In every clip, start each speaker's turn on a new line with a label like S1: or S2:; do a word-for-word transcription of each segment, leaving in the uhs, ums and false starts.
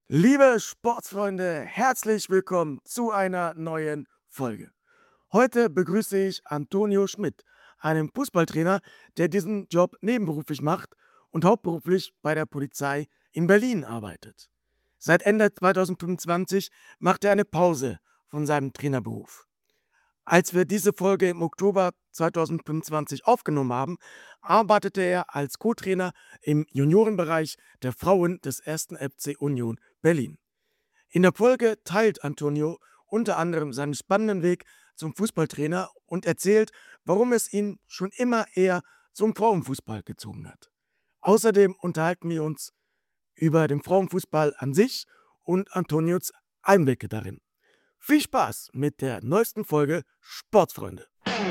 S1: Liebe Sportsfreunde, herzlich willkommen zu einer neuen Folge. Heute begrüße ich Antonio Schmidt, einen Fußballtrainer, der diesen Job nebenberuflich macht und hauptberuflich bei der Polizei in Berlin arbeitet. Seit Ende zweitausendfünfundzwanzig macht er eine Pause von seinem Trainerberuf. Als wir diese Folge im Oktober zweitausendfünfundzwanzig aufgenommen haben, arbeitete er als Co-Trainer im Juniorenbereich der Frauen des ersten F C Union Berlin. In der Folge teilt Antonio unter anderem seinen spannenden Weg zum Fußballtrainer und erzählt, warum es ihn schon immer eher zum Frauenfußball gezogen hat. Außerdem unterhalten wir uns über den Frauenfußball an sich und Antonios Einblicke darin. Viel Spaß mit der neuesten Folge Sportsfreunde.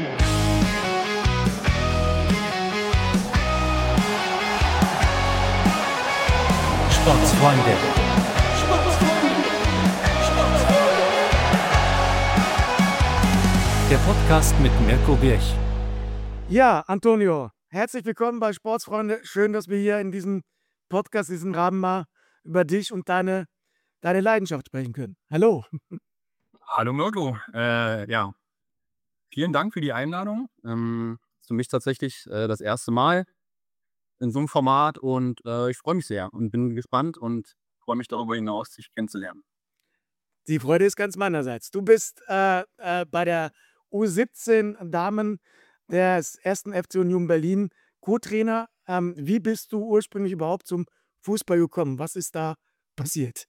S2: Sportsfreunde. Der Podcast mit Mirko Birch.
S1: Ja, Antonio, herzlich willkommen bei Sportsfreunde. Schön, dass wir hier in diesem Podcast, diesem Rahmen mal über dich und deine, deine Leidenschaft sprechen können. Hallo.
S3: Hallo Mirko, äh, ja, vielen Dank für die Einladung. Ähm, ist für mich tatsächlich äh, das erste Mal in so einem Format und äh, ich freue mich sehr und bin gespannt und freue mich darüber hinaus, dich kennenzulernen.
S1: Die Freude ist ganz meinerseits. Du bist äh, äh, bei der U siebzehn Damen des ersten F C Union Berlin Co-Trainer. Ähm, wie bist du ursprünglich überhaupt zum Fußball gekommen? Was ist da passiert?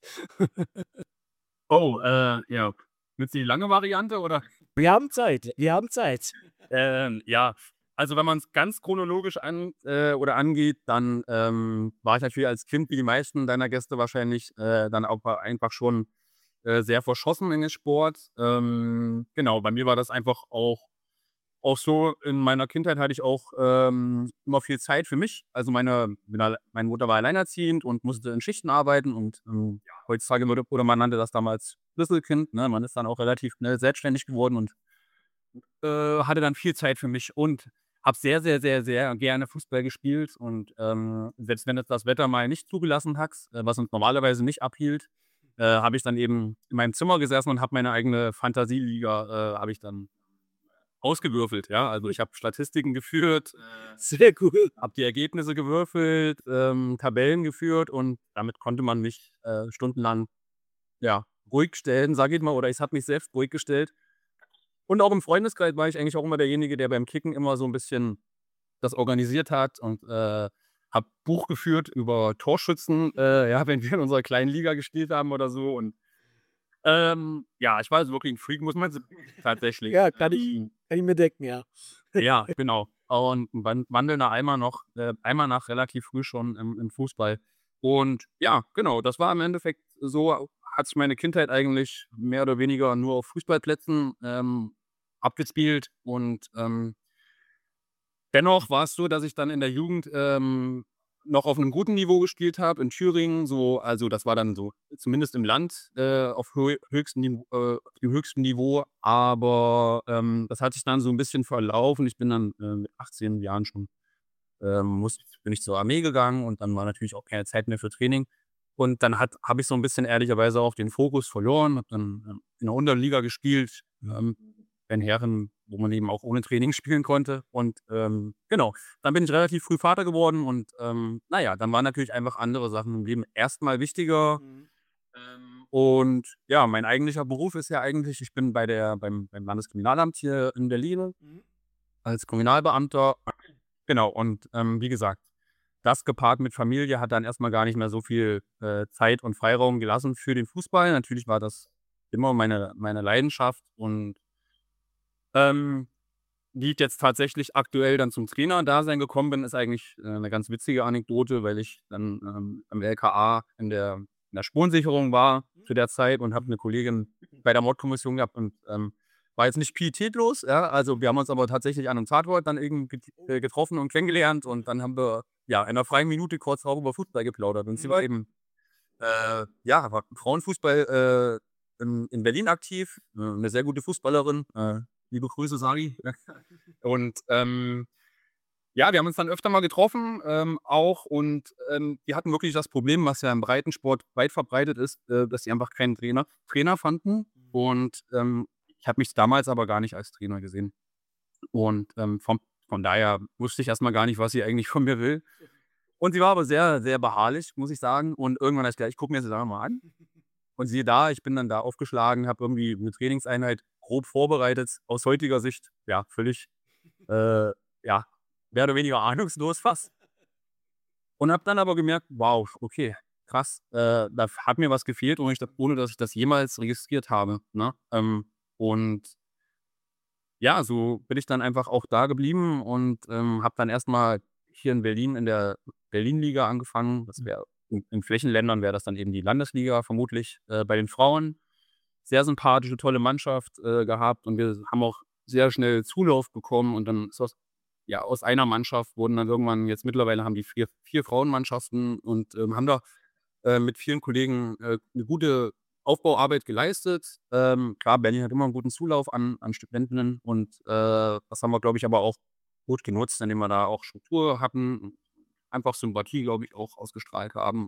S3: Oh, äh, ja, willst du die lange Variante oder?
S1: Wir haben Zeit, wir haben Zeit.
S3: Ähm, ja, also wenn man es ganz chronologisch an äh, oder angeht, dann ähm, war ich natürlich als Kind, wie die meisten deiner Gäste wahrscheinlich, äh, dann auch einfach schon äh, sehr verschossen in den Sport. Ähm, genau, bei mir war das einfach auch auch so, in meiner Kindheit hatte ich auch ähm, immer viel Zeit für mich. Also meine bin alle meine Mutter war alleinerziehend und musste in Schichten arbeiten und, ähm, ja, heutzutage würde oder man nannte das damals Schlüsselkind, ne? Man ist dann auch relativ schnell selbstständig geworden und äh, hatte dann viel Zeit für mich und habe sehr, sehr, sehr, sehr gerne Fußball gespielt und, ähm, selbst wenn es das Wetter mal nicht zugelassen hat, äh, was uns normalerweise nicht abhielt, äh, habe ich dann eben in meinem Zimmer gesessen und habe meine eigene Fantasieliga, äh, habe ich dann ausgewürfelt, ja. Also, ich habe Statistiken geführt, äh,
S1: Sehr cool.
S3: habe die Ergebnisse gewürfelt, ähm, Tabellen geführt und damit konnte man mich, äh, stundenlang, ja, ruhig stellen, sage ich mal, oder es hat mich selbst ruhig gestellt. Und auch im Freundeskreis war ich eigentlich auch immer derjenige, der beim Kicken immer so 'n bisschen das organisiert hat und, äh, habe Buch geführt über Torschützen, äh, ja, wenn wir in unserer kleinen Liga gespielt haben oder so und, ähm, ja, ich war also wirklich 'n Freak, muss man s tatsächlich.
S1: Ja, kann ich,
S3: Ähm,
S1: kann ich mir denken, ja.
S3: ja, genau. Und 'n wan wandelnder Eimer noch äh, Eimer nach relativ früh schon im im Fußball. Und ja, genau, das war im Endeffekt so hat sich meine Kindheit eigentlich mehr oder weniger nur auf Fußballplätzen, ähm, abgespielt und, ähm dennoch war es so, dass ich dann in der Jugend, ähm, noch auf 'nem guten Niveau gespielt habe in Thüringen, so also, das war dann so zumindest im Land, äh, auf höh höchstem Niv äh, auf dem höchsten Niveau, aber, ähm, das hat sich dann so 'n bisschen verlaufen. Ich bin dann, äh, mit achtzehn Jahren schon, ähm, muss bin ich zur Armee gegangen und dann war natürlich auch keine Zeit mehr für Training. Und dann hat habe ich so 'n bisschen ehrlicherweise auch den Fokus verloren, habe dann, ähm, in der Unterliga gespielt, ähm, bei den Herren, wo man eben auch ohne Training spielen konnte. Und, ähm, genau, dann bin ich relativ früh Vater geworden und, ähm, na ja, dann waren natürlich einfach andere Sachen im Leben erst mal wichtiger.
S1: Mhm.
S3: Ähm, und ja, mein eigentlicher Beruf ist ja eigentlich ich bin bei der beim beim Landeskriminalamt hier in Berlin
S1: Mhm.
S3: als Kriminalbeamter. Genau, und, ähm, wie gesagt, das gepaart mit Familie hat dann erst mal gar nicht mehr so viel, äh, Zeit und Freiraum gelassen für den Fußball. Natürlich war das immer meine meine Leidenschaft und ähm, wie ich jetzt tatsächlich aktuell dann zum Trainerdasein gekommen bin, ist eigentlich, äh, 'ne ganz witzige Anekdote, weil ich dann, ähm, am L K A in der in der Spurensicherung war zu der Zeit und habe 'ne Kollegin bei der Mordkommission gehabt und, ähm, war jetzt nicht pietätlos, ja? Also, wir haben uns aber tatsächlich an 'nem Tatort dann eben get äh, getroffen und kennengelernt und dann haben wir, ja, in 'ner freien Minute kurz auch über Fußball geplaudert und sie war
S1: Mhm.
S3: eben, äh, ja, war im Frauenfußball, äh, in in Berlin aktiv, äh, 'ne sehr gute Fußballerin, äh, liebe Grüße, Sagi. Und, ähm Ja, wir haben uns dann öfter mal getroffen, ähm, auch und, ähm, die hatten wirklich das Problem, was ja im Breitensport weit verbreitet ist, äh, dass sie einfach keinen Trainer Trainer fanden und, ähm, ich habe mich damals aber gar nicht als Trainer gesehen. Und, ähm, von von daher wusste ich erst mal gar nicht, was sie eigentlich von mir will. Und sie war aber sehr, sehr beharrlich, muss ich sagen. Und irgendwann habe ich gesagt: „Ich gucke mir das jetzt einfach mal an.“ Und siehe da, ich bin dann da aufgeschlagen, habe irgendwie 'ne Trainingseinheit grob vorbereitet, aus heutiger Sicht, ja, völlig, äh, ja, mehr oder weniger ahnungslos fast. Und habe dann aber gemerkt: „Wow, okay, krass, äh, da f hat mir was gefehlt, ohne ich das ohne dass ich das jemals registriert habe“, ne? Ähm, und ja, so bin ich dann einfach auch da geblieben und, ähm, habe dann erst mal hier in Berlin in der Berlinliga angefangen. Das wäre in in Flächenländern wäre das dann eben die Landesliga vermutlich, äh, bei den Frauen. Sehr sympathische, tolle Mannschaft, äh, gehabt und wir haben auch sehr schnell Zulauf bekommen und dann ist aus ja, aus einer Mannschaft wurden dann irgendwann jetzt mittlerweile haben die vier vier Frauenmannschaften und, ähm, haben da, äh, mit vielen Kollegen, äh, 'ne gute Aufbauarbeit geleistet. Ähm, klar, Berlin hat immer 'n guten Zulauf an an Studentinnen und, äh, das haben wir, glaube ich, aber auch gut genutzt, indem wir da auch Struktur hatten und einfach Sympathie, glaube ich, auch ausgestrahlt haben.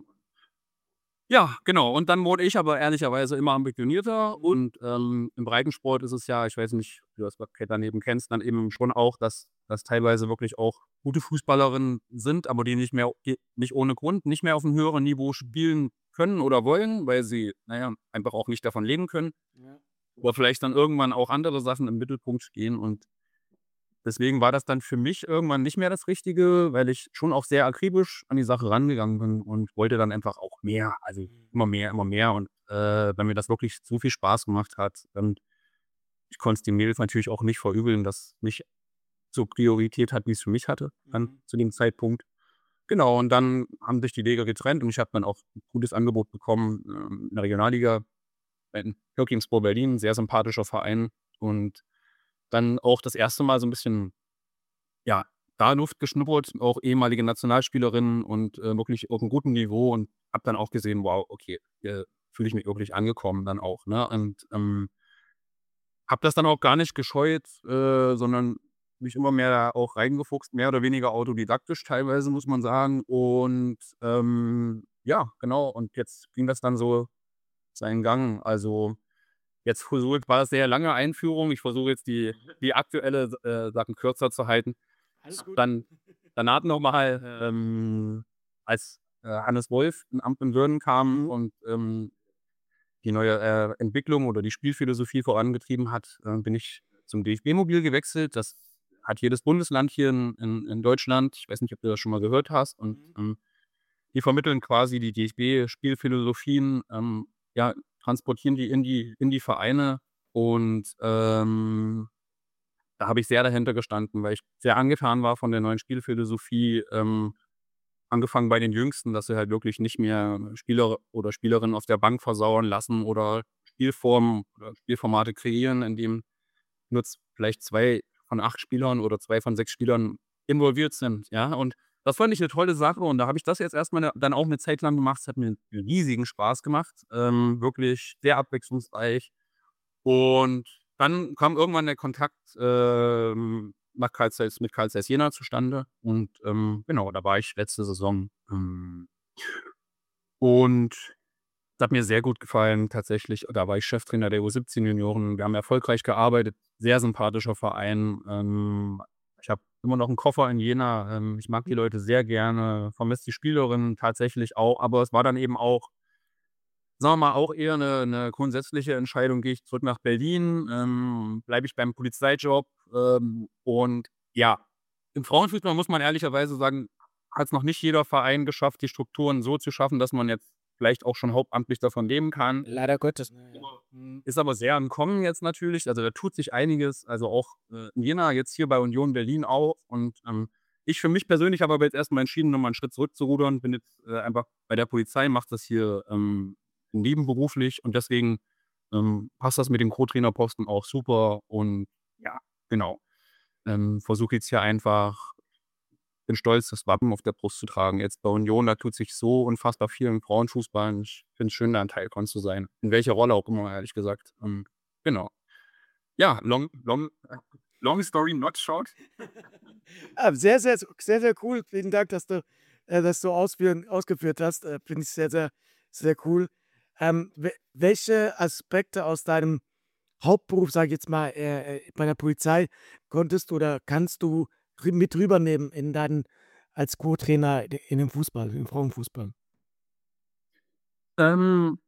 S3: Ja, genau. Und dann wurde ich aber ehrlicherweise immer ambitionierter und, ähm, im Breitensport ist es ja ich weiß nicht, ob du das Parkett daneben kennst, dann eben schon auch, dass dass teilweise wirklich auch gute Fußballerinnen sind, aber die nicht mehr die nicht ohne Grund nicht mehr auf'm höheren Niveau spielen können oder wollen, weil sie, na ja, einfach auch nicht davon leben können.
S1: Ja.
S3: Oder vielleicht dann irgendwann auch andere Sachen im Mittelpunkt stehen und deswegen war das dann für mich irgendwann nicht mehr das Richtige, weil ich schon auch sehr akribisch an die Sache rangegangen bin und wollte dann einfach auch mehr, also
S1: Mhm.
S3: immer mehr, immer mehr und, äh, weil mir das wirklich so viel Spaß gemacht hat, und ich konnte es den Mädels natürlich auch nicht verübeln, dass nicht so Priorität hat, wie es für mich hatte dann
S1: Mhm.
S3: zu dem Zeitpunkt. Genau, und dann haben sich die Wege getrennt und ich habe dann auch 'n gutes Angebot bekommen, ähm, in der Regionalliga bei Hürkingspor Berlin, sehr sympathischer Verein und dann auch das erste Mal so 'n bisschen, ja, da Luft geschnuppert, auch ehemalige Nationalspielerinnen und, äh, wirklich auf'm guten Niveau und habe dann auch gesehen: „Wow, okay, hier fühle ich mich wirklich angekommen dann auch“, ne? Und, ähm habe das dann auch gar nicht gescheut, äh, sondern mich immer mehr da auch reingefuchst, mehr oder weniger autodidaktisch teilweise, muss man sagen. Und, ähm, ja, genau. Und jetzt ging das dann so seinen Gang. Also, jetzt versuche war das sehr lange Einführung. Ich versuche jetzt die die aktuelle, S äh, Sachen kürzer zu halten.
S1: Alles gut.
S3: Dann danach noch mal, ähm, als, äh, Hannes Wolf in Amt und Würden kam und, ähm, die neue, äh, Entwicklung oder die Spielphilosophie vorangetrieben hat, äh, bin ich zum DFB-Mobil gewechselt. Das hat jedes Bundesland hier in in in Deutschland. Ich weiß nicht, ob du das schon mal gehört hast und,
S1: Mhm.
S3: ähm, die vermitteln quasi die DFB-Spielphilosophien, ähm, ja, transportieren die in die in die Vereine und, ähm, da habe ich sehr dahinter gestanden, weil ich sehr angetan war von der neuen Spielphilosophie, ähm, angefangen bei den Jüngsten, dass sie halt wirklich nicht mehr Spieler oder Spielerinnen auf der Bank versauern lassen oder Spielformen oder Spielformate kreieren, in dem nur z vielleicht zwei von acht Spielern oder zwei von sechs Spielern involviert sind, ja? Und das fand ich 'ne tolle Sache und da habe ich das jetzt erst mal 'ne dann auch 'ne Zeit lang gemacht. Es hat mir riesigen Spaß gemacht, ähm, wirklich sehr abwechslungsreich. Und dann kam irgendwann der Kontakt, ähm, nach Carl Zeiss mit Carl Zeiss Jena zustande und, ähm, genau, da war ich letzte Saison, ähm und das hat mir sehr gut gefallen tatsächlich. Da war ich Cheftrainer der U siebzehn Junioren. Wir haben erfolgreich gearbeitet, sehr sympathischer Verein. Ähm, ich habe immer noch 'n Koffer in Jena. Ähm, ich mag die Leute sehr gerne, vermisse die Spielerinnen tatsächlich auch, aber es war dann eben auch sagen wir mal, auch eher 'ne 'ne grundsätzliche Entscheidung: „Gehe ich zurück nach Berlin? Ähm, bleibe ich beim Polizeijob?“ Ähm, und ja, im Frauenfußball muss man ehrlicherweise sagen, hat's noch nicht jeder Verein geschafft, die Strukturen so zu schaffen, dass man jetzt vielleicht auch schon hauptamtlich davon leben kann.
S1: Leider Gottes, ne, ja. Mhm.
S3: Ist aber sehr am Kommen jetzt natürlich. Also, da tut sich einiges, also auch, äh, in Jena, jetzt hier bei Union Berlin auch. Und, ähm, ich für mich persönlich habe aber jetzt erst mal entschieden, noch mal 'n Schritt zurückzurudern. Bin jetzt, äh, einfach bei der Polizei, mache das hier, ähm, nebenberuflich und deswegen, ähm, passt das mit dem Co-Trainerposten auch super und ja, genau. Ähm, versuche jetzt hier einfach bin stolz, das Wappen auf der Brust zu tragen. Jetzt bei Union, da tut sich so unfassbar viel im Frauenfußball und ich finde es schön, da 'n Teil von zu sein. In welcher Rolle auch immer, ehrlich gesagt. Ähm, genau. Ja, long long long story not short.
S1: Ah, sehr, sehr, sehr, sehr cool. Vielen Dank, dass du äh, das so ausführen, ausgeführt hast. Äh, Finde ich sehr, sehr, sehr cool. Ähm, we- welche Aspekte aus deinem Hauptberuf, sage ich jetzt mal, äh, äh, bei der Polizei konntest du oder kannst du rü- mit rübernehmen in deinen als Co-Trainer in in dem Fußball, im Frauenfußball?
S3: Ähm,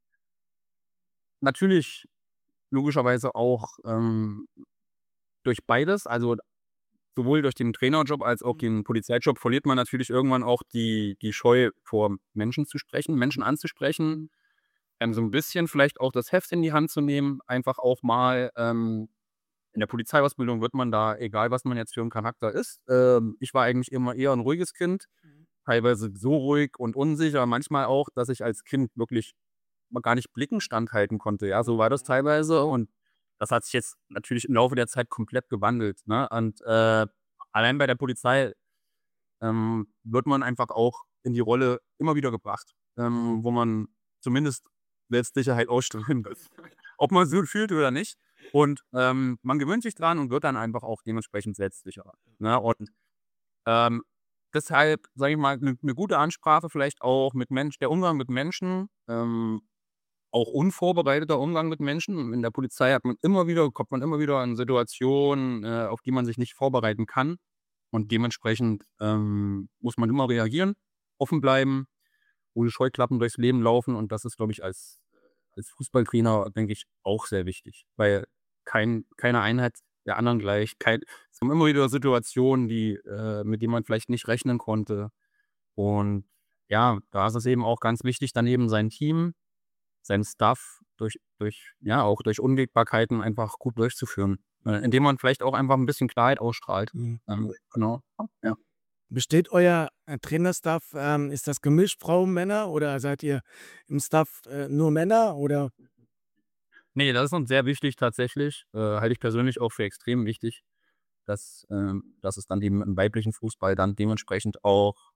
S3: natürlich logischerweise auch ähm, durch beides, also sowohl durch den Trainerjob als auch den Polizeijob verliert man natürlich irgendwann auch die die Scheu, vor Menschen zu sprechen, Menschen anzusprechen, ähm, so ein bisschen vielleicht auch das Heft in die Hand zu nehmen, einfach auch mal ähm, in der Polizeiausbildung wird man da, egal was man jetzt für 'n Charakter ist ähm, ich war eigentlich immer eher 'n ruhiges Kind, teilweise so ruhig und unsicher, manchmal auch, dass ich als Kind wirklich mal gar nicht Blicken standhalten konnte, ja, so war das teilweise und das hat sich jetzt natürlich im Laufe der Zeit komplett gewandelt, ne? Und, äh, allein bei der Polizei, ähm, wird man einfach auch in die Rolle immer wieder gebracht, ähm, wo man zumindest Selbstsicherheit ausstrahlen muss, ob man so fühlt oder nicht. Und, ähm, man gewöhnt sich dran und wird dann einfach auch dementsprechend selbstsicherer, ne? Und, ähm, deshalb, sage ich mal, 'ne 'ne gute Ansprache vielleicht auch mit Mensch der Umgang mit Menschen, ähm auch unvorbereiteter Umgang mit Menschen. In der Polizei hat man immer wieder kommt man immer wieder in Situationen, äh, auf die man sich nicht vorbereiten kann. Und dementsprechend, ähm, muss man immer reagieren, offen bleiben, ohne Scheuklappen durchs Leben laufen. Und das ist, glaube ich, als als Fußballtrainer, denke ich, auch sehr wichtig, weil kein keine Einheit der anderen gleich. Kein Es kommen immer wieder Situationen, die äh, mit denen man vielleicht nicht rechnen konnte. Und ja, da ist es eben auch ganz wichtig, dann eben sein Team seinen Stuff durch durch ja, auch durch Unwägbarkeiten einfach gut durchzuführen, äh, indem man vielleicht auch einfach 'n bisschen Klarheit ausstrahlt.
S1: Mhm.
S3: Ähm, genau, ja.
S1: Besteht euer äh, Trainerstaff, ähm, ist das gemischt, Frauen, Männer oder seid ihr im Staff äh, nur Männer oder?
S3: Ne, das ist uns sehr wichtig tatsächlich, äh, halte ich persönlich auch für extrem wichtig, dass ähm, dass es dann eben im weiblichen Fußball dann dementsprechend auch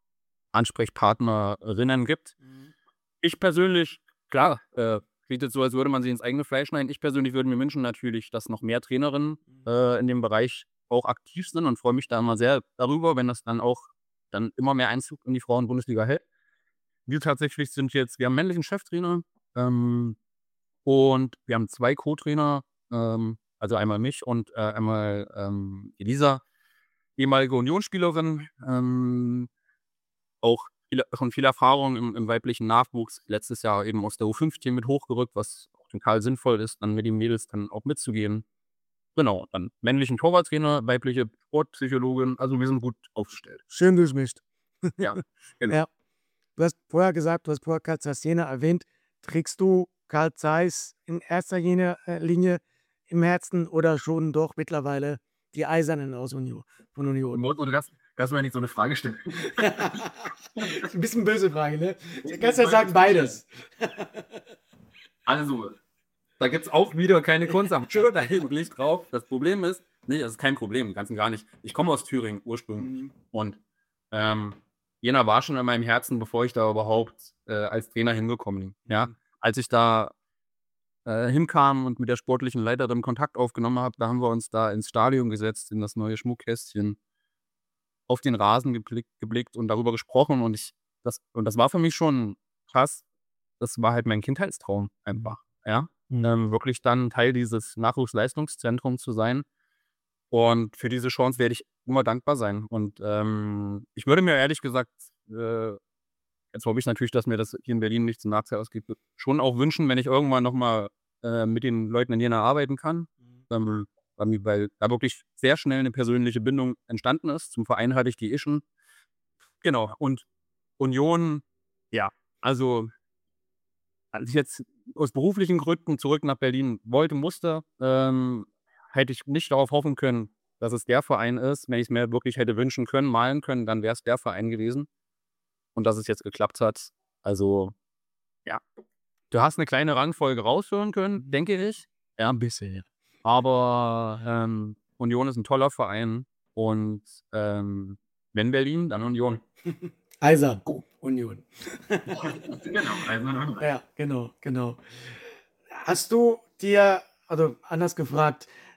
S3: Ansprechpartnerinnen gibt.
S1: Mhm.
S3: Ich persönlich, klar, äh, klingt jetzt so, als würde man sich ins eigene Fleisch schneiden. Ich persönlich würde mir wünschen natürlich, dass noch mehr Trainerinnen,
S1: Mhm.
S3: äh, in dem Bereich auch aktiv sind und freue mich da immer sehr darüber, wenn das dann auch dann immer mehr Einzug in die Frauenbundesliga hält. Wir tatsächlich sind jetzt wir haben 'n männlichen Cheftrainer, ähm, und wir haben zwei Co-Trainer, ähm, also einmal mich und, äh, einmal, ähm, Elisa, ehemalige Unionsspielerin, ähm auch viel schon viel Erfahrung im im weiblichen Nachwuchs. Letztes Jahr eben aus der U fünfzehn mit hochgerückt, was auch total sinnvoll ist, dann mit den Mädels dann auch mitzugehen. Genau, dann männlichen Torwarttrainer, weibliche Sportpsychologin, also wir sind gut aufgestellt.
S1: Schön durchmischt.
S3: Ja, genau.
S1: Ja. Du hast vorher gesagt, du hast vorher Carl Zeiss Jena erwähnt. Trägst du Carl Zeiss in erster Linie, äh, Linie im Herzen oder schon doch mittlerweile die Eisernen aus Union, von Union?
S3: Motto, du darfst darfst mir nicht so 'ne Frage stellen.
S1: Ist 'n bisschen böse Frage, ne? Du
S3: Ich
S1: kannst ja sagen beides.
S3: Also, da gibt's auch wieder keine Kunst am Schirm, da eigentlich drauf. Das Problem ist ne, das ist kein Problem, ganz und gar nicht. Ich komme aus Thüringen ursprünglich
S1: Mhm.
S3: und, ähm, Jena war schon in meinem Herzen, bevor ich da überhaupt, äh, als Trainer hingekommen bin, ja?
S1: Mhm.
S3: Als ich da, äh, hinkam und mit der sportlichen Leiterin Kontakt aufgenommen habe, da haben wir uns da ins Stadion gesetzt, in das neue Schmuckkästchen, auf den Rasen geblickt geblickt und darüber gesprochen und ich das und das war für mich schon krass. Das war halt mein Kindheitstraum
S1: Mhm.
S3: einfach, ja?
S1: Mhm.
S3: Ähm, wirklich dann Teil dieses Nachwuchsleistungszentrums zu sein. Und für diese Chance werde ich immer dankbar sein. Und, ähm, ich würde mir ehrlich gesagt, äh, jetzt hoffe ich natürlich, dass mir das hier in Berlin nicht zum Nachteil ausgeht, schon auch wünschen, wenn ich irgendwann noch mal, äh, mit den Leuten in Jena arbeiten kann,
S1: Mhm.
S3: ähm, weil weil da wirklich sehr schnell 'ne persönliche Bindung entstanden ist. Zum Verein hatte ich die eh schon. Genau. Und Union, ja, also als ich jetzt aus beruflichen Gründen zurück nach Berlin wollte musste, ähm, hätte ich nicht darauf hoffen können, dass es der Verein ist. Wenn ich's mir wirklich hätte wünschen können, malen können, dann wäre es der Verein gewesen. Und dass es jetzt geklappt hat, also, ja. Du hast 'ne kleine Rangfolge raushören können,
S1: Mhm.
S3: denke ich, ja.
S1: Ein bisschen, ja.
S3: Aber, ähm, Union ist 'n toller Verein und, ähm, wenn Berlin, dann Union.
S1: Eisern, Union.
S3: Genau, Eiserner.
S1: Ja, genau, genau. Hast du dir also anders gefragt,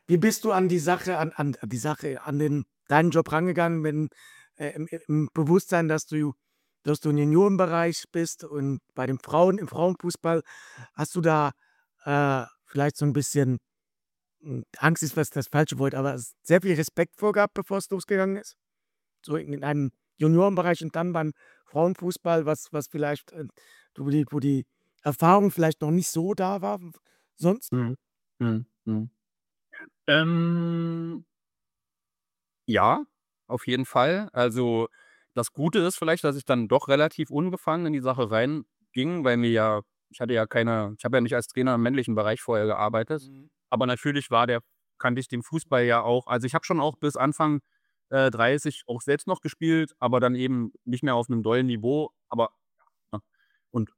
S1: Wie bist du an die Sache, an, an die Sache, an den, deinen Job rangegangen, wenn äh, im, im Bewusstsein, dass du, dass du im Juniorenbereich bist und bei den Frauen im Frauenfußball, hast du da äh, vielleicht so ein bisschen, hm, Angst ist was das falsche Wort, aber sehr viel Respekt vor gehabt, bevor es losgegangen ist? So in, in einem Juniorenbereich und dann beim Frauenfußball, was, was vielleicht, äh, wo die, wo die Erfahrung vielleicht noch nicht so da war sonst?
S3: Mhm. Mhm. Mhm. Ähm, ja, auf jeden Fall. Also, das Gute ist vielleicht, dass ich dann doch relativ unbefangen in die Sache reinging, weil mir ja ich hatte ja keine ich habe ja nicht als Trainer im männlichen Bereich vorher gearbeitet,
S1: Mhm.
S3: aber natürlich war der kannte ich den Fußball ja auch. Also, ich habe schon auch bis Anfang, äh, dreißig auch selbst noch gespielt, aber dann eben nicht mehr auf 'nem dollen Niveau, aber ja, und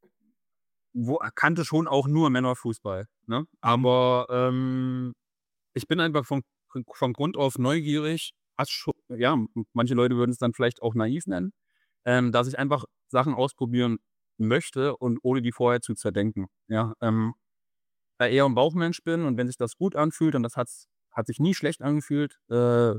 S3: wo kannte schon auch nur Männerfußball, ne? Aber, ähm, ich bin einfach von von von Grund auf neugierig, fast scho ja, m manche Leute würden es dann vielleicht auch naiv nennen, ähm, dass ich einfach Sachen ausprobieren möchte und ohne die vorher zu zerdenken, ja? Ähm, da eher 'n Bauchmensch bin und wenn sich das gut anfühlt und das hat's hat sich nie schlecht angefühlt, äh,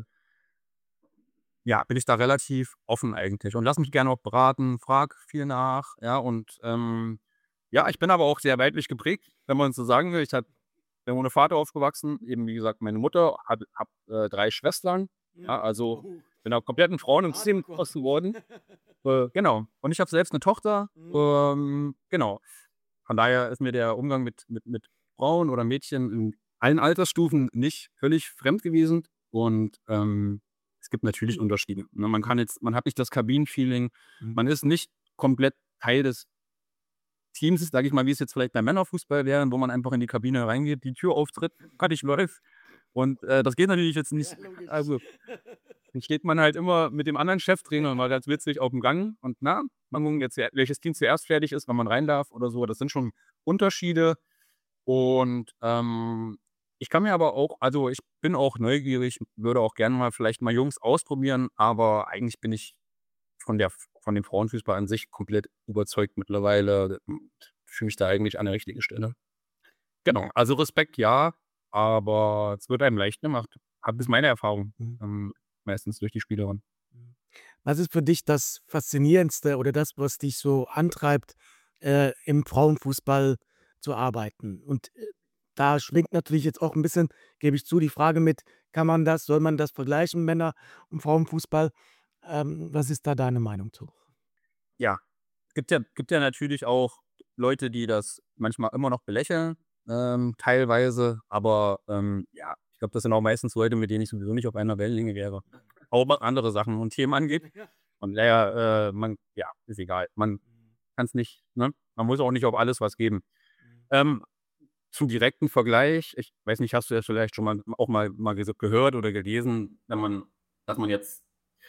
S3: ja, bin ich da relativ offen eigentlich und lasse mich gerne auch beraten, frage viel nach, ja, und, ähm, ja, ich bin aber auch sehr weiblich geprägt, wenn man so sagen will. Ich habe bin ohne Vater aufgewachsen, eben wie gesagt, meine Mutter, habe habe, äh, drei Schwestern,
S1: Mhm.
S3: ja, also
S1: Oh,
S3: bin da komplett 'n Frauensystem
S1: hardcore.
S3: groß geworden. Äh, genau. Und ich habe selbst 'ne Tochter,
S1: Mhm.
S3: ähm, genau. Von daher ist mir der Umgang mit mit mit Frauen oder Mädchen in allen Altersstufen nicht völlig fremd gewesen und, ähm, es gibt natürlich Unterschiede, ne? Man kann jetzt man hat nicht das Kabinenfeeling,
S1: Mhm.
S3: man ist nicht komplett Teil des Teams, sage ich mal, wie es jetzt vielleicht beim Männerfußball wäre, wo man einfach in die Kabine reingeht, die Tür auftritt, fertig, läuft. Und, äh, das geht natürlich jetzt
S1: Ja,
S3: nicht.
S1: logisch.
S3: Also, dann steht man halt immer mit dem anderen Cheftrainer mal ganz witzig aufm Gang und, na, mal gucken jetzt, wer welches Team zuerst fertig ist, wann man rein darf oder so. Das sind schon Unterschiede. Und, ähm, ich kann mir aber auch also, ich bin auch neugierig, würde auch gerne mal vielleicht mal Jungs ausprobieren, aber eigentlich bin ich von der von dem Frauenfußball an sich komplett überzeugt mittlerweile und fühle mich da eigentlich an der richtigen Stelle. Genau, also Respekt ja, aber es wird einem leicht gemacht. Habe ist meine Erfahrung,
S1: Mhm.
S3: ähm, meistens durch die Spielerin.
S1: Mhm. Was ist für dich das Faszinierendste oder das, was dich so antreibt, äh, im Frauenfußball zu arbeiten? Und, äh, da schwingt natürlich jetzt auch ein bisschen, gebe ich zu, die Frage mit: Kann man das soll man das vergleichen, Männer und Frauenfußball? Ähm, was ist da deine Meinung zu?
S3: Ja, gibt ja gibt ja natürlich auch Leute, die das manchmal immer noch belächeln, ähm, teilweise, aber, ähm, ja, ich glaube, das sind auch meistens Leute, mit denen ich sowieso nicht auf einer Wellenlänge wäre. Auch was andere Sachen und Themen angeht.
S1: Ja.
S3: Von daher, äh, man ja, ist egal. Man kann's nicht ne? Man muss auch nicht auf alles was geben. Ähm, zum direkten Vergleich, ich weiß nicht, hast du das vielleicht schon mal auch mal mal ges gehört oder gelesen, wenn man dass man jetzt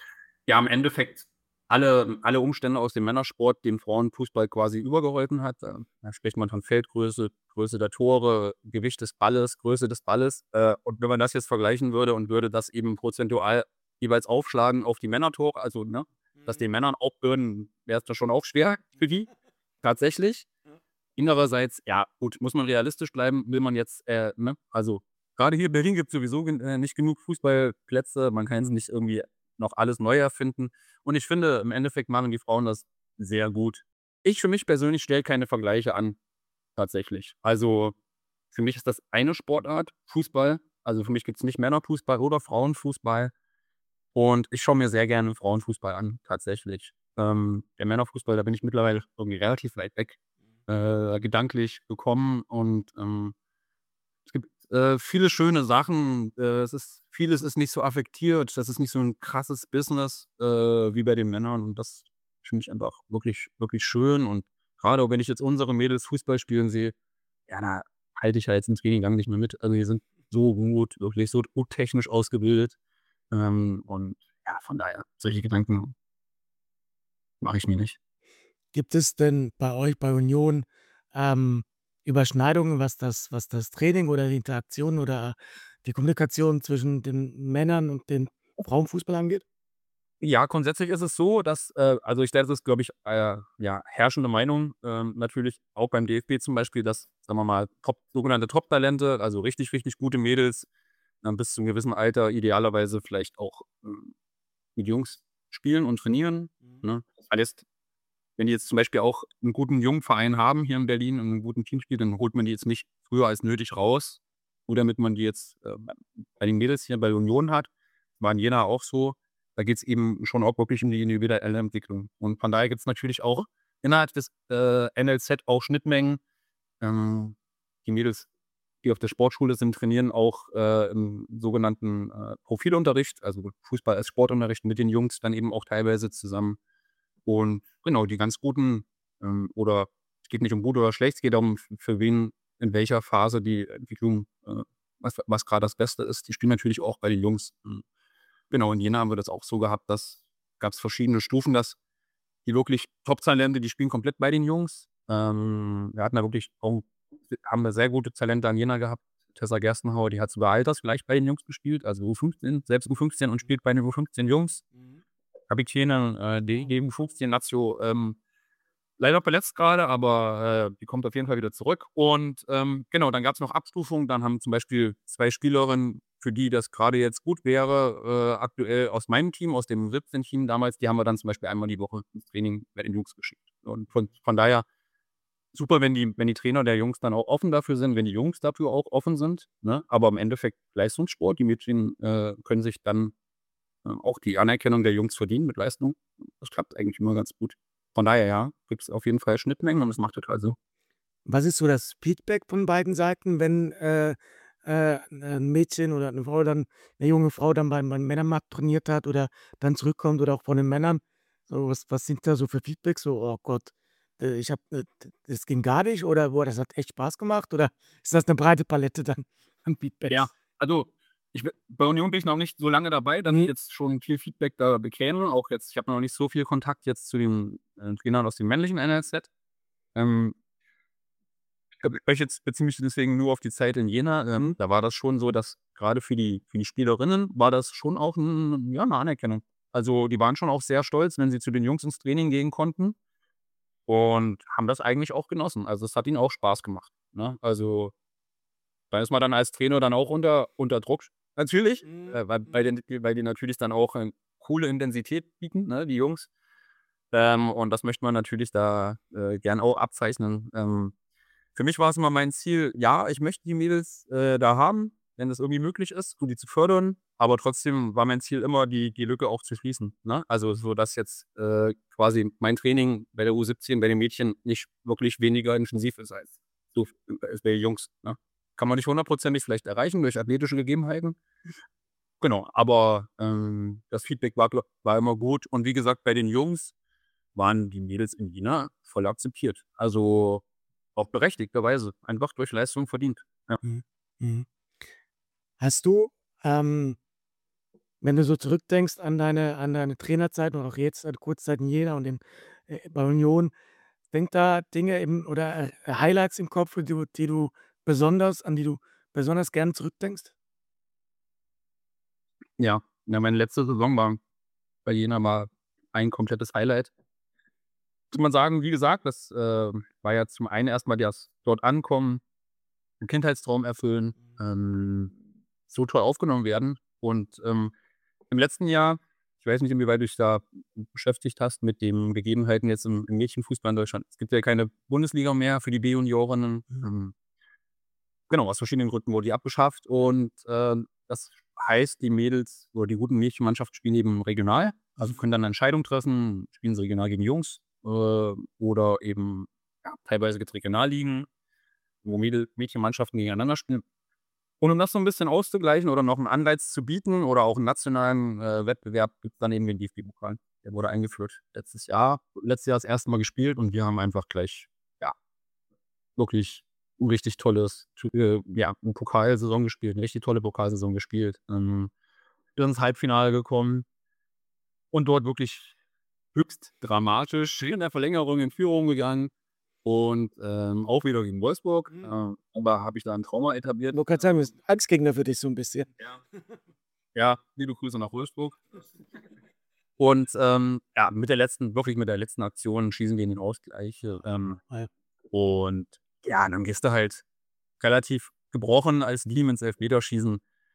S3: ja im Endeffekt alle alle Umstände aus dem Männersport dem Frauenfußball quasi übergeholfen hat. Ähm, da spricht man von Feldgröße, Größe der Tore, Gewicht des Balles, Größe des Balles. Äh, und wenn man das jetzt vergleichen würde und würde das eben prozentual jeweils aufschlagen auf die Männertore, also, ne, das
S1: Mhm.
S3: den Männern aufbürden, wäre es da schon auch schwer für die, tatsächlich.
S1: Ja.
S3: Andererseits, ja, gut, muss man realistisch bleiben, will man jetzt, äh, ne, also gerade hier in Berlin gibt's sowieso gen äh, nicht genug Fußballplätze. Man kann jetzt nicht irgendwie noch alles neu erfinden. Und ich finde, im Endeffekt machen die Frauen das sehr gut. Ich für mich persönlich stelle keine Vergleiche an, tatsächlich. Also, für mich ist das eine Sportart, Fußball. Also, für mich gibt's nicht Männerfußball oder Frauenfußball. Und ich schaue mir sehr gerne Frauenfußball an, tatsächlich. Ähm, der Männerfußball, da bin ich mittlerweile irgendwie relativ weit weg, äh, gedanklich gekommen und, ähm, es gibt, äh, viele schöne Sachen. Äh, es ist vieles ist nicht so affektiert. Das ist nicht so 'n krasses Business, äh, wie bei den Männern und das finde ich einfach wirklich, wirklich schön und grade auch wenn ich jetzt unsere Mädels Fußball spielen sehe, ja, da halte ich ja jetzt im Training lang nicht mehr mit. Also, die sind so gut, wirklich so gut technisch ausgebildet. Ähm, und ja, von daher, solche Gedanken mache ich mir nicht.
S1: Gibt es denn bei euch bei Union, ähm, Überschneidungen, was das was das Training oder die Interaktion oder die Kommunikation zwischen den Männern und den Frauenfußball angeht?
S3: Ja, grundsätzlich ist es so, dass, äh also, ich das ist, glaube ich, äh, ja, herrschende Meinung, ähm, natürlich auch beim D F B zum Beispiel, dass, sagen wir mal, Top sogenannte Top-Talente, also richtig, richtig gute Mädels dann bis zu einem gewissen Alter idealerweise vielleicht auch ähm, mit Jungs spielen und trainieren. Ne? Das heißt, wenn die jetzt zum Beispiel auch einen guten Jungverein haben hier in Berlin und einen guten Teamspiel, dann holt man die jetzt nicht früher als nötig raus, nur damit man die jetzt äh, bei den Mädels hier bei Union hat. War in Jena auch so. Da geht es eben schon auch wirklich um die individuelle Entwicklung. Und von daher gibt es natürlich auch innerhalb des äh, N L Z auch Schnittmengen. Ähm, die Mädels, die auf der Sportschule sind, trainieren auch äh, im sogenannten äh, Profilunterricht, also Fußball als Sportunterricht mit den Jungs dann eben auch teilweise zusammen. Und genau, die ganz guten, ähm, oder es geht nicht um gut oder schlecht, es geht darum, f- für wen in welcher Phase die Entwicklung, äh, was, was gerade das Beste ist. Die spielen natürlich auch bei den Jungs. Ähm, Genau, in Jena haben wir das auch so gehabt, dass gab es verschiedene Stufen, dass die wirklich Top-Talente, die spielen komplett bei den Jungs. Ähm, wir hatten da wirklich auch, haben wir sehr gute Talente an Jena gehabt. Tessa Gerstenhauer, die hat sogar altersgleich bei den Jungs gespielt, also U fünfzehn, selbst U fünfzehn und spielt bei den U fünfzehn Jungs. Kapitänin, äh, die U fünfzehn Nazio, ähm, leider verletzt gerade, aber äh, die kommt auf jeden Fall wieder zurück. Und ähm, genau, dann gab es noch Abstufungen. Dann haben zum Beispiel zwei Spielerinnen, für die das gerade jetzt gut wäre, äh, aktuell aus meinem Team, aus dem siebzehn-Team damals, die haben wir dann zum Beispiel einmal die Woche ins Training bei den Jungs geschickt. Und von, von daher super, wenn die, wenn die Trainer der Jungs dann auch offen dafür sind, wenn die Jungs dafür auch offen sind. Ne? Aber im Endeffekt Leistungssport, die Mädchen äh, können sich dann äh, auch die Anerkennung der Jungs verdienen mit Leistung. Das klappt eigentlich immer ganz gut. Von daher, ja, gibt es auf jeden Fall Schnittmengen und es macht total Sinn.
S1: Was ist so das Feedback von beiden Seiten, wenn äh, äh, 'n Mädchen oder eine Frau dann 'ne junge Frau dann beim beim Männermarkt trainiert hat oder dann zurückkommt oder auch von den Männern? So, was was sind da so für Feedbacks? So: „Oh Gott, äh, ich habe äh, d das ging gar nicht“ oder: „Boah, das hat echt Spaß gemacht“ oder ist das eine breite Palette dann an
S3: Ja,
S1: Feedbacks?
S3: also ich bi bei Union bin ich noch nicht so lange dabei, dass ich
S1: Mhm.
S3: jetzt schon viel Feedback da bekäme. Auch jetzt, ich habe noch nicht so viel Kontakt jetzt zu den äh, Trainern aus dem männlichen N L Z. Ähm, ich spreche jetzt beziehe mich deswegen nur auf die Zeit in Jena. Ähm,
S1: Mhm.
S3: da war das schon so, dass gerade für die für die Spielerinnen war das schon auch 'n ja, 'ne Anerkennung. Also, die waren schon auch sehr stolz, wenn sie zu den Jungs ins Training gehen konnten und haben das eigentlich auch genossen. Also, es hat ihnen auch Spaß gemacht, ne? Also, da ist man dann als Trainer dann auch unter unter Druck natürlich,
S1: Mhm.
S3: äh, weil weil
S1: Mhm.
S3: die weil die natürlich dann auch, ähm, coole Intensität bieten, ne, die Jungs. Ähm, und das möchte man natürlich da, äh, gern auch abzeichnen. Ähm, für mich war es immer mein Ziel, ja, ich möchte die Mädels, äh, da haben, wenn das irgendwie möglich ist, um die zu fördern, aber trotzdem war mein Ziel immer, die die Lücke auch zu schließen, ne? Also, so dass jetzt, äh, quasi mein Training bei der U siebzehn bei den Mädchen nicht wirklich weniger intensiv ist als so als bei den Jungs, ne? Kann man nicht hundertprozentig vielleicht erreichen durch athletische Gegebenheiten. Genau, aber, ähm, das Feedback war gl war immer gut. Und wie gesagt, bei den Jungs waren die Mädels in Jena voll akzeptiert. Also, auch berechtigterweise, einfach durch Leistung verdient. Ja.
S1: Mhm. Mhm. Hast du, ähm, wenn du so zurückdenkst an deine an deine Trainerzeit und auch jetzt seit Kurzzeit in Jena und in äh, bei Union, sind da Dinge im oder, äh, Highlights im Kopf, die du die du besonders an die du besonders gern zurückdenkst?
S3: Ja. Ja, meine letzte Saison war bei Jena war ein komplettes Highlight. Muss man sagen, wie gesagt, das, ähm, war ja zum einen erst mal das dort ankommen, 'n Kindheitstraum erfüllen, ähm, so toll aufgenommen werden. Und, ähm, im letzten Jahr, ich weiß nicht, inwieweit du dich da beschäftigt hast mit den Gegebenheiten jetzt im im Mädchenfußball in Deutschland. Es gibt ja keine Bundesliga mehr für die B-Juniorinnen.
S1: Mhm.
S3: Ähm, genau, aus verschiedenen Gründen wurde die abgeschafft und, ähm, das heißt, die Mädels oder die guten Mädchenmannschaften spielen eben regional, also können dann 'ne Entscheidung treffen, spielen sie regional gegen Jungs, äh, oder eben, ja, teilweise gibt's Regionalligen, wo Mädel Mädchenmannschaften gegeneinander spielen. Und um das so 'n bisschen auszugleichen oder noch 'n Anreiz zu bieten oder auch 'n nationalen, äh, Wettbewerb, gibt's dann eben den D F B-Pokal. Der wurde eingeführt letztes Jahr letztes Jahr das erste Mal gespielt und wir haben einfach gleich, ja, wirklich 'n richtig tolles tu äh, ja, 'ne Pokalsaison gespielt, 'ne richtig tolle Pokalsaison gespielt. Ähm, sind ins Halbfinale gekommen und dort wirklich höchst dramatisch in der Verlängerung in Führung gegangen und, ähm, auch wieder gegen Wolfsburg.
S1: Mhm.
S3: Äh, aber habe ich da 'n Trauma etabliert.
S1: Wollte grad sagen, wir sind Angstgegner für dich so 'n bisschen.
S3: Ja. Ja, liebe Grüße nach Wolfsburg. Und, ähm, ja, mit der letzten wirklich mit der letzten Aktion schießen wir in den Ausgleich, ähm,
S1: Ah ja.
S3: und ja, dann gehst du halt relativ gebrochen als Team ins Elfmeterschießen.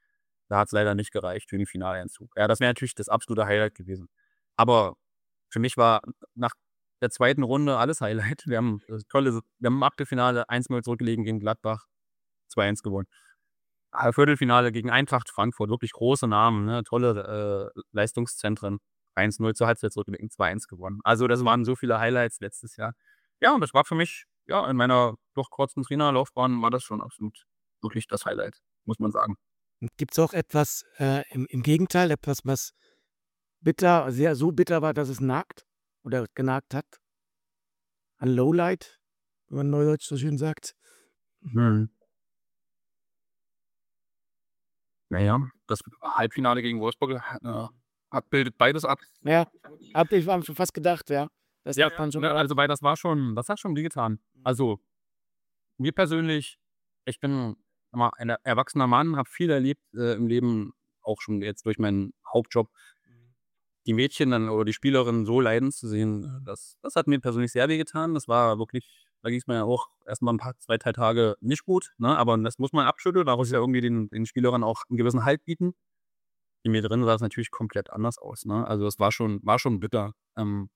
S3: Da hat es leider nicht gereicht für den Finaleinzug. Ja, das wäre natürlich das absolute Highlight gewesen. Aber für mich war nach der zweiten Runde alles Highlight. Wir haben äh, tolle, wir haben im Achtelfinale eins null zurückgelegen gegen Gladbach, zwei eins gewonnen. Ah, Viertelfinale gegen Eintracht Frankfurt, wirklich große Namen, ne? Tolle äh, Leistungszentren. eins null zur Halbzeit zurückgelegen, zwei eins gewonnen. Also das waren so viele Highlights letztes Jahr. Ja, und das war für mich, ja, in meiner doch kurzen Trainerlaufbahn war das schon absolut wirklich das Highlight, muss man sagen.
S1: Gibt es auch etwas äh, im, im Gegenteil, etwas, was bitter, sehr so bitter war, dass es nagt oder genagt hat? Ein Lowlight, wie man neudeutsch so schön sagt.
S3: Mhm. Naja, das Halbfinale gegen Wolfsburg äh, hat, bildet beides ab.
S1: Ja, hab ich mir schon fast gedacht, ja. Das
S3: Ja,
S1: hat man schon.
S3: ne, also weil das war schon, das hat schon wehgetan. Also mir persönlich, ich bin immer ein erwachsener Mann, habe viel erlebt äh, im Leben, auch schon jetzt durch meinen Hauptjob. Die Mädchen dann oder die Spielerinnen so leiden zu sehen, das, das hat mir persönlich sehr wehgetan. Das war wirklich, da ging es mir ja auch erstmal ein paar, zwei, drei Tage nicht gut, ne? Aber das muss man abschütteln, da muss ich ja irgendwie den, den Spielerinnen auch einen gewissen Halt bieten. In mir drin sah es natürlich komplett anders aus, ne? Also es war schon, war schon bitter. Ähm,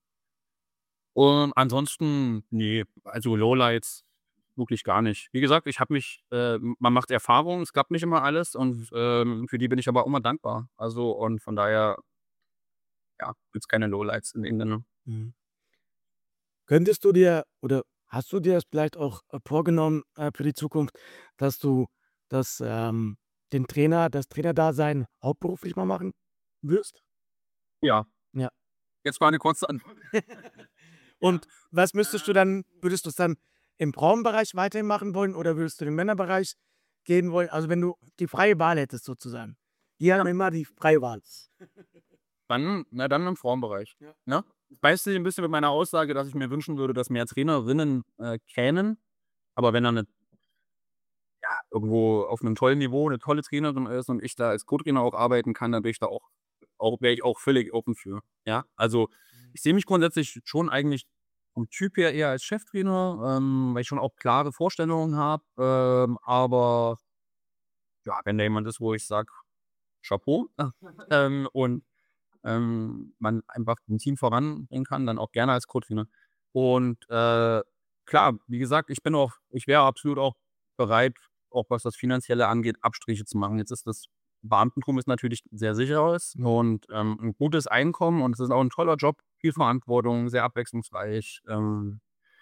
S3: und ansonsten, nee, also Lowlights wirklich gar nicht. Wie gesagt, ich habe mich, äh, man macht Erfahrungen, es klappt nicht immer alles und ähm, für die bin ich aber auch immer dankbar. Also und von daher, ja, gibt es keine Lowlights in dem Sinne.
S1: Mhm. Könntest du dir oder hast du dir das vielleicht auch äh, vorgenommen äh, für die Zukunft, dass du das, ähm, den Trainer, das Trainerdasein hauptberuflich mal machen wirst?
S3: Ja,
S1: Ja.
S3: jetzt war eine kurze Antwort.
S1: Und was müsstest du dann, würdest du es dann im Frauenbereich weiterhin machen wollen oder würdest du in den Männerbereich gehen wollen? Also wenn du die freie Wahl hättest sozusagen. Die haben immer die freie Wahl.
S3: Dann, na dann im Frauenbereich.
S1: Ja.
S3: Ne? Beißt sich ein bisschen mit meiner Aussage, dass ich mir wünschen würde, dass mehr Trainerinnen äh, kämen. Aber wenn dann eine, ja, irgendwo auf einem tollen Niveau eine tolle Trainerin ist und ich da als Co-Trainer auch arbeiten kann, dann bin ich da auch, auch wäre ich auch völlig open für. Ja, also ich sehe mich grundsätzlich schon eigentlich vom Typ her eher als Cheftrainer, ähm, weil ich schon auch klare Vorstellungen habe. Ähm, aber ja, wenn da jemand ist, wo ich sage, Chapeau, ähm, und ähm, man einfach ein Team voranbringen kann, dann auch gerne als Co-Trainer. Und äh, klar, wie gesagt, ich bin auch, ich wäre absolut auch bereit, auch was das Finanzielle angeht, Abstriche zu machen. Jetzt ist das Beamtentum ist natürlich sehr sicheres und ähm, ein gutes Einkommen und es ist auch ein toller Job, viel Verantwortung, sehr abwechslungsreich. Ähm,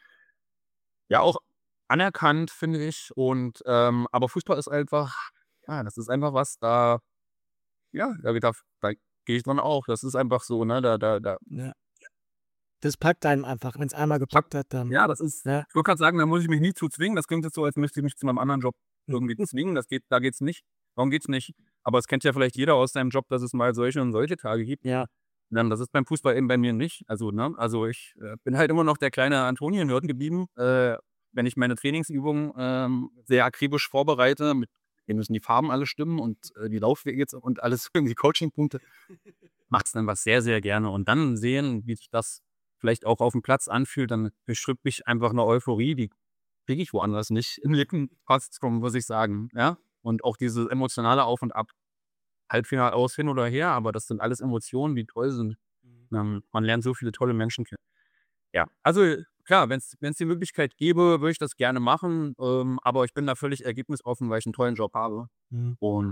S3: ja, auch anerkannt, finde ich. Und ähm, aber Fußball ist einfach, ja, das ist einfach was, da, ja, da, da, da gehe ich dran auch. Das ist einfach so, ne? Da, da, da
S1: Ja. Das packt einem einfach. Wenn es einmal gepackt hat, dann.
S3: Ja, das ist,
S1: Ja.
S3: ich wollte gerade sagen, da muss ich mich nie zu zwingen. Das klingt jetzt so, als müsste ich mich zu meinem anderen Job irgendwie zwingen. Das geht, da geht's nicht. Darum geht's nicht. Aber es kennt ja vielleicht jeder aus seinem Job, dass es mal solche und solche Tage gibt.
S1: Ja.
S3: Dann, das ist beim Fußball eben bei mir nicht. Also, ne, also ich äh, bin halt immer noch der kleine Antonienhirten geblieben. Äh, wenn ich meine Trainingsübungen ähm, sehr akribisch vorbereite, mit denen müssen die Farben alle stimmen und äh, die Laufwege jetzt und alles irgendwie Coachingpunkte, macht es dann was sehr, sehr gerne. Und dann sehen, wie sich das vielleicht auch auf dem Platz anfühlt, dann beschwippt mich einfach eine Euphorie, die kriege ich woanders nicht im Leben fast vom, muss ich sagen, ja? Und auch diese emotionale Auf und Ab, Halbfinale aus, hin oder her, aber das sind alles Emotionen, die toll sind. Ähm, man lernt so viele tolle Menschen kennen. Ja, also klar, wenn es die Möglichkeit gäbe, würde ich das gerne machen, ähm, aber ich bin da völlig ergebnisoffen, weil ich einen tollen Job habe
S1: Mhm.
S3: und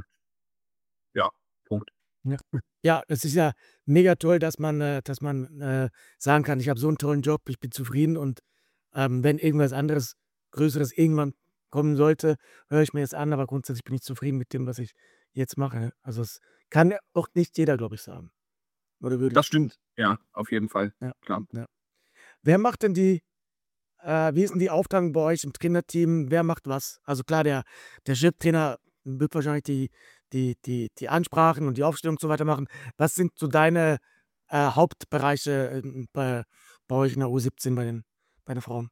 S3: ja, Punkt.
S1: Ja. Ja, es ist ja mega toll, dass man, äh, dass man äh, sagen kann, ich habe so einen tollen Job, ich bin zufrieden und ähm, wenn irgendwas anderes, Größeres irgendwann kommen sollte, höre ich mir das an, aber grundsätzlich bin ich zufrieden mit dem, was ich jetzt mache. Also es kann ja auch nicht jeder, glaube ich, sagen. Oder würde
S3: Das stimmt, ja, auf jeden Fall,
S1: ja,
S3: klar.
S1: ja. Wer macht denn die, äh, wie ist denn die Aufteilung bei euch im Trainerteam? Wer macht was? Also klar, der, der Cheftrainer wird wahrscheinlich die, die, die, die Ansprachen und die Aufstellung und so weiter machen. Was sind so deine äh, Hauptbereiche ähm, bei, bei euch in der U siebzehn bei den, bei den Frauen?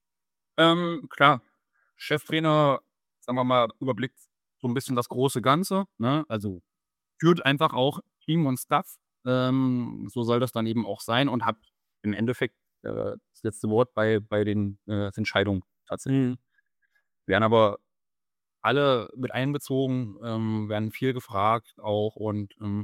S3: Ähm, klar, Cheftrainer, sagen wir mal, überblickt so ein bisschen das große Ganze, ne? Also, führt einfach auch Team und Staff. Ähm, so soll das dann eben auch sein und hat im Endeffekt äh, das letzte Wort bei bei den äh, Entscheidungen tatsächlich.
S1: Mhm.
S3: Werden aber alle mit einbezogen, ähm, werden viel gefragt auch und, ähm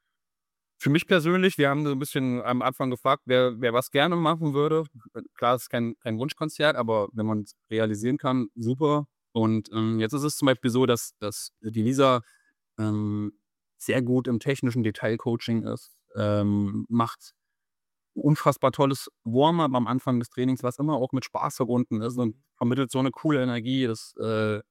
S3: für mich persönlich, wir haben so 'n bisschen am Anfang gefragt, wer wer was gerne machen würde. Äh, klar, es ist kein kein Wunschkonzert, aber wenn man's realisieren kann, super. Und, ähm, jetzt ist es zum Beispiel so, dass dass die Lisa, ähm, sehr gut im technischen Detailcoaching ist, ähm, macht unfassbar tolles Warm-up am Anfang des Trainings, was immer auch mit Spaß verbunden ist und vermittelt so 'ne coole Energie. Das, äh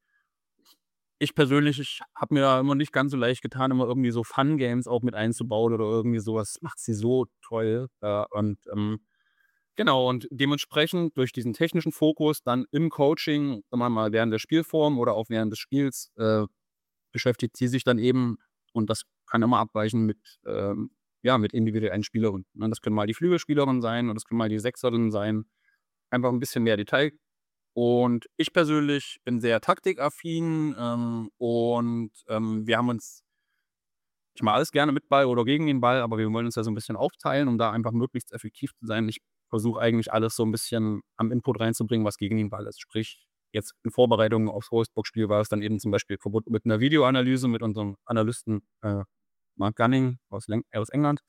S3: ich persönlich, ich habe mir da immer nicht ganz so leicht getan, immer irgendwie so Fun Games auch mit einzubauen oder irgendwie so was. Das macht sie so toll. Äh, und, ähm, genau, und dementsprechend durch diesen technischen Fokus dann im Coaching, sagen wir mal während der Spielform oder auch während des Spiels, äh, beschäftigt sie sich dann eben und das kann immer abweichen mit, ähm ja, mit individuellen Spielerinnen, ne? Das können mal die Flügelspielerin sein und das können mal die Sechserin sein. Einfach 'n bisschen mehr Detail. Und ich persönlich bin sehr taktikaffin, ähm, und, ähm, wir haben uns ich mache alles gerne mit Ball oder gegen den Ball, aber wir wollen uns da so 'n bisschen aufteilen, um da einfach möglichst effektiv zu sein. Ich versuche eigentlich alles so 'n bisschen am Input reinzubringen, was gegen den Ball ist. Sprich, jetzt in Vorbereitung aufs Wolfsburg-Spiel war es dann eben zum Beispiel verbunden mit 'ner Videoanalyse mit unserem Analysten, äh, Mark Gunning aus Leng aus England.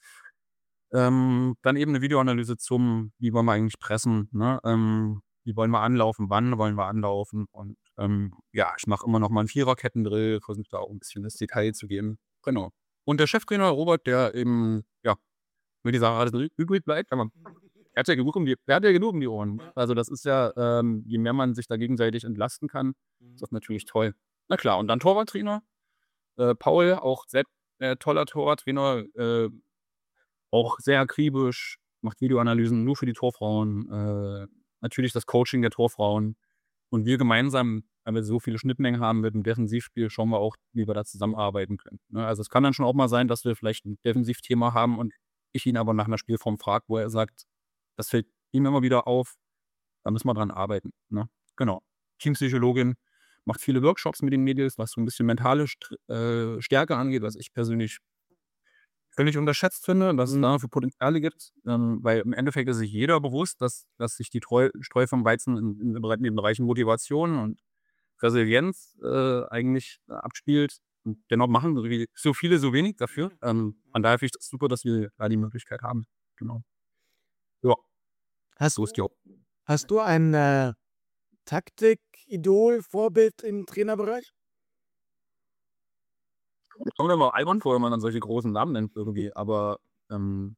S3: Ähm, dann eben 'ne Videoanalyse zum: Wie wollen wir eigentlich pressen, ne? Ähm, wie wollen wir anlaufen? Wann wollen wir anlaufen? Und, ähm, ja, ich mache immer noch mal 'n Viererkettendrill, versuche da auch 'n bisschen ins Detail zu gehen. Genau. Und der Cheftrainer Robert, der eben, ja, will nicht sagen, alles ü übrig bleibt, aber er hat ja genug um die er hat ja genug um die Ohren. Also, das ist ja, ähm je mehr man sich da gegenseitig entlasten kann, ist das natürlich toll. Na klar, und dann Torwarttrainer, äh, Paul, auch sehr, äh, toller Torwarttrainer, äh, auch sehr akribisch, macht Videoanalysen nur für die Torfrauen, äh, natürlich das Coaching der Torfrauen. Und wir gemeinsam, weil wir so viele Schnittmengen haben mit dem Defensivspiel, schauen wir auch, wie wir da zusammenarbeiten können, ne? Also, es kann dann schon auch mal sein, dass wir vielleicht 'n Defensivthema haben und ich ihn aber nach 'ner Spielform frage, wo er sagt, das fällt ihm immer wieder auf, da müssen wir dran arbeiten, ne? Genau. Teampsychologin, macht viele Workshops mit den Mädels, was so 'n bisschen mentale Str äh, Stärke angeht, was ich persönlich völlig unterschätzt finde, was es
S1: Mhm.
S3: da für Potenziale gibt. Ähm, weil im Endeffekt ist sich jeder bewusst, dass dass sich die Treu Streu vom Weizen in in den den Bereichen Motivation und Resilienz, äh, eigentlich abspielt. Und dennoch machen so wie so viele so wenig dafür. Ähm, von daher finde ich das super, dass wir da die Möglichkeit haben. Genau. Ja.
S1: Hast
S3: So ist die
S1: du
S3: Au
S1: hast du ein, äh, Taktik-Idol, Vorbild im Trainerbereich?
S3: Kommt mir immer albern vor, wenn man dann solche großen Namen nennt irgendwie, aber, ähm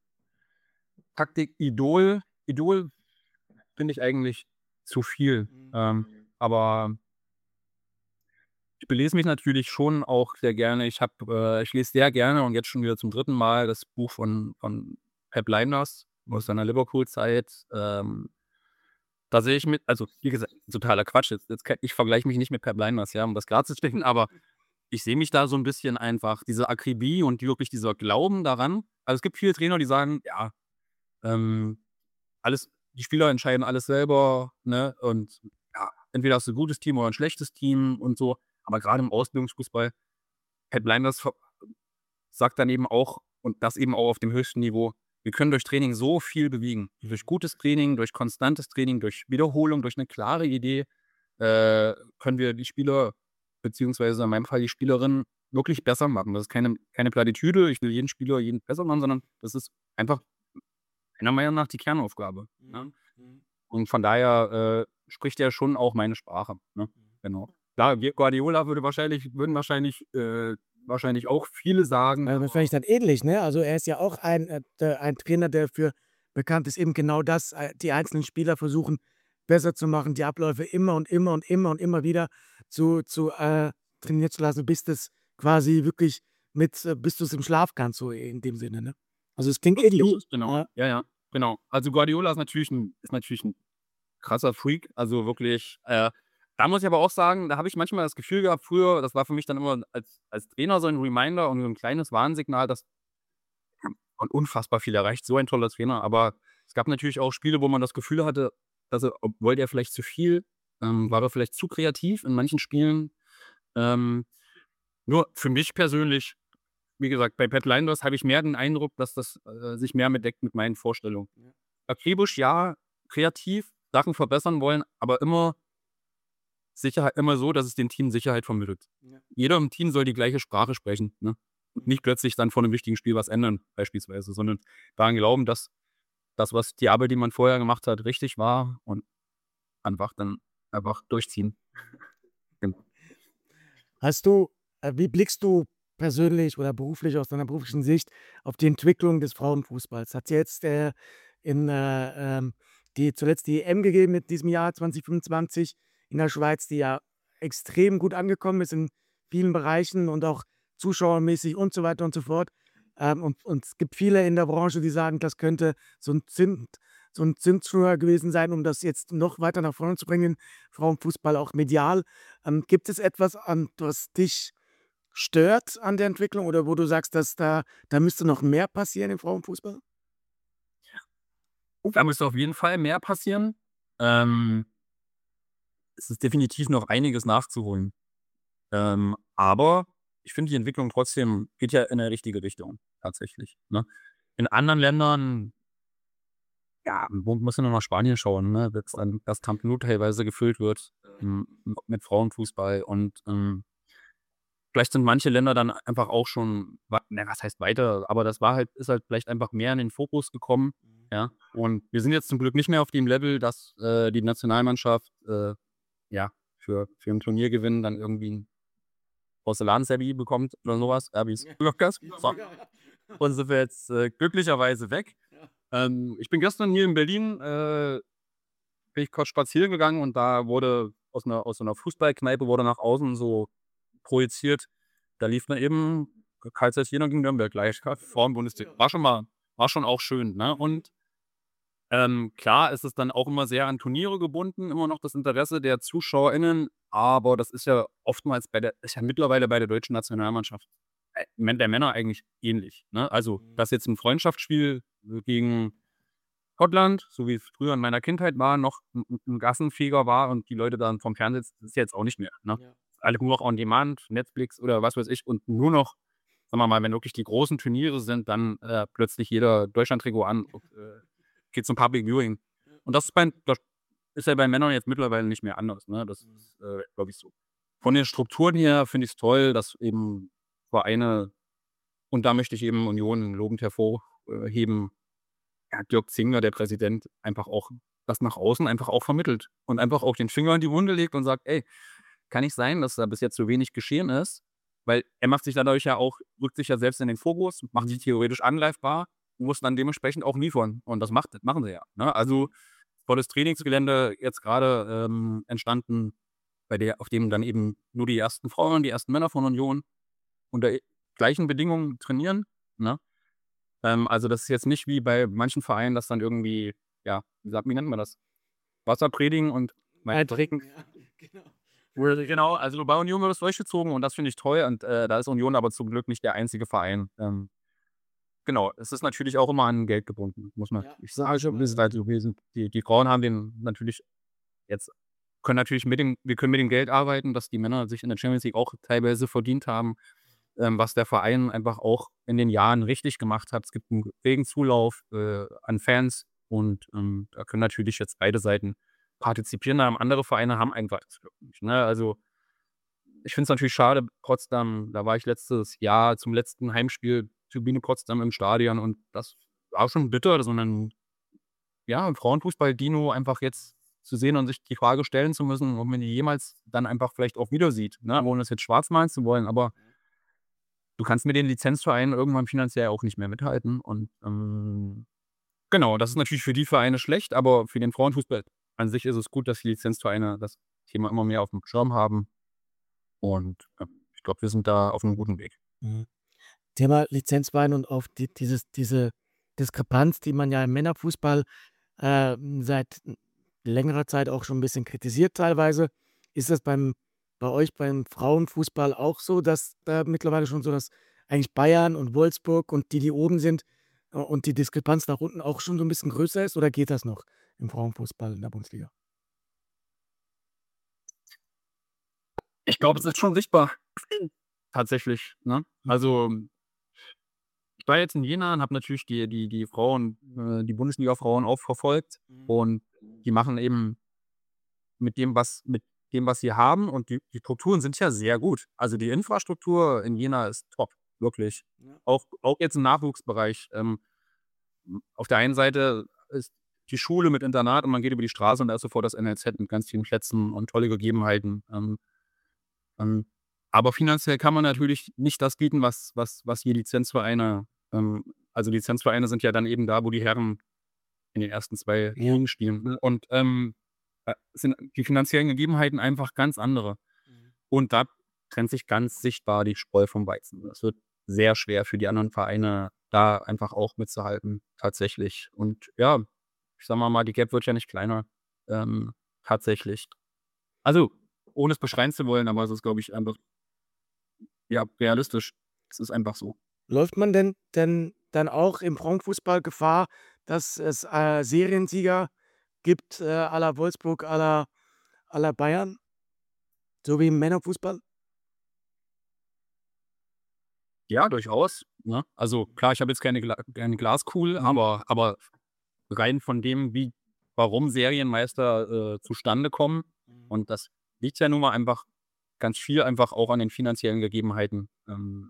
S3: Taktik-Idol Idol finde ich eigentlich zu viel. Ähm, aber ich belese mich natürlich schon auch sehr gerne. Ich habe äh, ich lese sehr gerne und jetzt schon wieder zum dritten Mal das Buch von von Pep Lijnders aus seiner Liverpool-Zeit. Ähm da sehe ich mit also, wie gesagt, totaler Quatsch. Jetzt jetzt ke ich vergleiche mich nicht mit Pep Lijnders, ja, um das klarzustellen, aber ich sehe mich da so 'n bisschen einfach diese Akribie und wirklich dieser Glauben daran. Also, es gibt viele Trainer, die sagen: „Ja, ähm, alles die Spieler entscheiden alles selber, ne? Und ja, entweder hast du 'n gutes Team oder 'n schlechtes Team und so.“ Aber grade im Ausbildungsfußball, Pep Lijnders ver sagt dann eben auch und das eben auch auf dem höchsten Niveau: „Wir können durch Training so viel bewegen. Durch gutes Training, durch konstantes Training, durch Wiederholung, durch 'ne klare Idee, äh, können wir die Spieler beziehungsweise in meinem Fall die Spielerinnen wirklich besser machen.“ Das ist keine keine Plattitüde, ich will jeden Spieler jeden besser machen, sondern das ist einfach meiner Meinung nach die Kernaufgabe, ne?
S1: Mhm, mhm.
S3: Und von daher, äh, spricht er schon auch meine Sprache, ne? Genau. Klar, Gue Guardiola würde wahrscheinlich würden wahrscheinlich äh, wahrscheinlich auch viele sagen,
S1: Äh,
S3: aber
S1: wahrscheinlich dann ähnlich, ne? Also, er ist ja auch ein, äh, d ein Trainer, der dafür bekannt ist, eben genau das, äh, die einzelnen Spieler versuchen besser zu machen, die Abläufe immer und immer und immer und immer wieder zu zu, äh, trainieren zu lassen, bis das quasi wirklich mit äh, bis du's im Schlaf kannst, so in dem Sinne, ne? Also, es klingt ähnlich.
S3: Genau.
S1: Ja.
S3: Ja, ja, genau. Also, Guardiola ist natürlich 'n ist natürlich 'n krasser Freak, also, wirklich, äh da muss ich aber auch sagen, da habe ich manchmal das Gefühl gehabt früher, das war für mich dann immer als als Trainer so 'n Reminder und so 'n kleines Warnsignal, dass und unfassbar viel erreicht, so ein toller Trainer. Aber es gab natürlich auch Spiele, wo man das Gefühl hatte, dass er ob wollte er vielleicht zu viel, ähm, war er vielleicht zu kreativ in manchen Spielen. Ähm, nur für mich persönlich, wie gesagt, bei Pep Lijnders habe ich mehr den Eindruck, dass das, äh, sich mehr mit deckt mit meinen Vorstellungen. Akribisch, ja, kreativ, Sachen verbessern wollen, aber immer Sicherheit immer so, dass es dem Team Sicherheit vermittelt.
S1: Ja.
S3: Jeder im Team soll die gleiche Sprache sprechen, ne? Und nicht plötzlich dann vor einem wichtigen Spiel was ändern, beispielsweise, sondern daran glauben, dass das, was die Arbeit, die man vorher gemacht hat, richtig war und einfach dann einfach durchziehen. Genau.
S1: Hast du, äh, wie blickst du persönlich oder beruflich aus deiner beruflichen Sicht auf die Entwicklung des Frauenfußballs? Hat jetzt äh, in äh, ähm, die zuletzt die E M gegeben in diesem Jahr zwanzig fünfundzwanzig in der Schweiz, die ja extrem gut angekommen ist in vielen Bereichen und auch zuschauermäßig und so weiter und so fort. Ähm, und, und es gibt viele in der Branche, die sagen, das könnte so ein Zünd, so ein Zündschnur gewesen sein, um das jetzt noch weiter nach vorne zu bringen, Frauenfußball auch medial. Ähm, gibt es etwas, an was dich stört an der Entwicklung oder wo du sagst, dass da, da müsste noch mehr passieren im Frauenfußball?
S3: Da müsste auf jeden Fall mehr passieren. Ähm, es ist definitiv noch einiges nachzuholen. Ähm, aber ich finde, die Entwicklung trotzdem geht ja in eine richtige Richtung, tatsächlich, ne? In anderen Ländern, ja, wo muss man nach Spanien schauen, ne, dass dann das Camp Nou teilweise gefüllt wird, ähm, mit Frauenfußball und, ähm, vielleicht sind manche Länder dann einfach auch schon wa na, was heißt weiter, aber das war halt ist halt vielleicht einfach mehr in den Fokus gekommen, ja? Und wir sind jetzt zum Glück nicht mehr auf dem Level, dass, äh, die Nationalmannschaft, äh, ja, für für 'n Turniergewinn dann irgendwie 'n Porzellanservie bekommt oder sowas, ja, wie es
S1: Ja.
S3: früher gab.
S1: Ja,
S3: So,
S1: ja, ja.
S3: und sind wir jetzt, äh, glücklicherweise weg.
S1: Ja.
S3: Ähm, ich bin gestern hier in Berlin, äh, bin ich kurz spazieren gegangen und da wurde aus 'ner aus so 'ner Fußballkneipe wurde nach außen so projiziert. Da lief dann eben Carl Zeiss Jena gegen Nürnberg gleich, Frauenbundesliga. War schon mal war schon auch schön, ne? Und, ähm, klar ist es dann auch immer sehr an Turniere gebunden, immer noch das Interesse der ZuschauerInnen, aber das ist ja oftmals bei der ist ja mittlerweile bei der deutschen Nationalmannschaft, äh, Män der Männer eigentlich ähnlich, ne? Also, dass jetzt 'n Freundschaftsspiel gegen Schottland, so wie es früher in meiner Kindheit war, noch 'n 'n 'n Gassenfeger war und die Leute dann vorm Fernseher sitzen, ist jetzt auch nicht mehr, ne?
S1: Ja.
S3: Alle nur noch on demand, Netflix oder was weiß ich und nur noch, sagen wir mal, wenn wirklich die großen Turniere sind, dann, äh, plötzlich jeder Deutschland-Trikot an und, äh, geht zum Public Viewing. Und das ist bei das ist ja bei Männern jetzt mittlerweile nicht mehr anders, ne? Das ist, äh, glaube ich, so. Von den Strukturen her finde ich's toll, dass eben Vereine und da möchte ich eben Union lobend hervorheben, ja, Dirk Zingler, der Präsident, einfach auch das nach außen einfach auch vermittelt und einfach auch den Finger in die Wunde legt und sagt: „Ey, kann nicht sein, dass da bis jetzt so wenig geschehen ist." Weil er macht sich dadurch ja auch rückt sich ja selbst in den Fokus, macht sich theoretisch angreifbar und muss dann dementsprechend auch liefern. Und das macht machen sie ja, ne? Also, volles Trainingsgelände jetzt grade, ähm, entstanden, bei der auf dem dann eben nur die ersten Frauen, die ersten Männer von Union unter e gleichen Bedingungen trainieren, ne? Ähm, also, das ist jetzt nicht wie bei manchen Vereinen, dass dann irgendwie, ja, wie sagt wie nennt man das? Wasser predigen und Wein trinken.
S1: Ja, genau.
S3: Wurde genau, also bei Union wird das durchgezogen und das finde ich toll und, äh, da ist Union aber zum Glück nicht der einzige Verein. Ähm, genau, es ist natürlich auch immer an Geld gebunden, muss man
S1: Ja,
S3: ich sage schon, das ist halt so gewesen. Die die Frauen haben den natürlich jetzt können natürlich mit dem wir können mit dem Geld arbeiten, dass die Männer sich in der Champions League auch teilweise verdient haben, ähm, was der Verein einfach auch in den Jahren richtig gemacht hat. Es gibt 'n regen Zulauf, äh, an Fans und, ähm, da können natürlich jetzt beide Seiten partizipieren, aber andere Vereine haben einfach das Glück nicht, ne? Also, ich finde es natürlich schade, Potsdam, da war ich letztes Jahr zum letzten Heimspiel Turbine Potsdam im Stadion und das war schon bitter, so 'nen, ja, Frauenfußball-Dino einfach jetzt zu sehen und sich die Frage stellen zu müssen, ob man die jemals dann einfach vielleicht auch wieder sieht, ne? Ohne es jetzt schwarz malen zu wollen, aber du kannst mit den Lizenzvereinen irgendwann finanziell auch nicht mehr mithalten und, ähm, genau, das ist natürlich für die Vereine schlecht, aber für den Frauenfußball an sich ist es gut, dass die Lizenzvereine das Thema immer mehr aufm Schirm haben und, ähm, ich glaube, wir sind da auf 'nem guten Weg.
S1: Mhm. Thema Lizenzwein und auf die dieses diese Diskrepanz, die man ja im Männerfußball, ähm, seit längerer Zeit auch schon 'n bisschen kritisiert teilweise. Ist das beim bei euch beim Frauenfußball auch so, dass da mittlerweile schon so dass eigentlich Bayern und Wolfsburg und die, die oben sind, äh, und die Diskrepanz nach unten auch schon so 'n bisschen größer ist oder geht das noch im Frauenfußball in der Bundesliga?
S3: Ich glaube, es ist schon sichtbar. Tatsächlich, ne? Also, ich war jetzt in Jena und habe natürlich die die die Frauen äh, die Bundesliga-Frauen auch verfolgt
S1: Mhm.
S3: und die machen eben mit dem, was mit dem, was sie haben. Und die, die Strukturen sind ja sehr gut. Also die Infrastruktur in Jena ist top, wirklich.
S1: Ja.
S3: Auch, auch jetzt im Nachwuchsbereich. Ähm, auf der einen Seite ist die Schule mit Internat und man geht über die Straße und da ist sofort das N L Z mit ganz vielen Plätzen und tolle Gegebenheiten. Ähm, ähm, aber finanziell kann man natürlich nicht das bieten, was, was, was hier Lizenzvereine, ähm, also Lizenzvereine sind ja dann eben da, wo die Herren in den ersten zwei
S1: Ja.
S3: Ligen spielen. Ne? Und ähm, äh, sind die finanziellen Gegebenheiten einfach ganz andere.
S1: Mhm.
S3: Und da trennt sich ganz sichtbar die Spreu vom Weizen. Es wird sehr schwer für die anderen Vereine, da einfach auch mitzuhalten, tatsächlich. Und ja, ich sag mal mal, die Gap wird ja nicht kleiner, ähm, tatsächlich. Also, ohne es beschreien zu wollen, aber es ist, glaube ich, einfach ja, realistisch. Es ist einfach so.
S1: Läuft man denn denn dann auch im Frauenfußball Gefahr, dass es, äh, Seriensieger gibt, äh, à la Wolfsburg, à la à la Bayern, so wie im Männerfußball?
S3: Ja, durchaus, ne? Also, klar, ich habe jetzt keine Gla keine Glaskugel,
S1: Mhm.
S3: aber aber rein von dem, wie warum Serienmeister, äh, zustande kommen
S1: Mhm.
S3: und das liegt ja nun mal einfach ganz viel einfach auch an den finanziellen Gegebenheiten, ähm,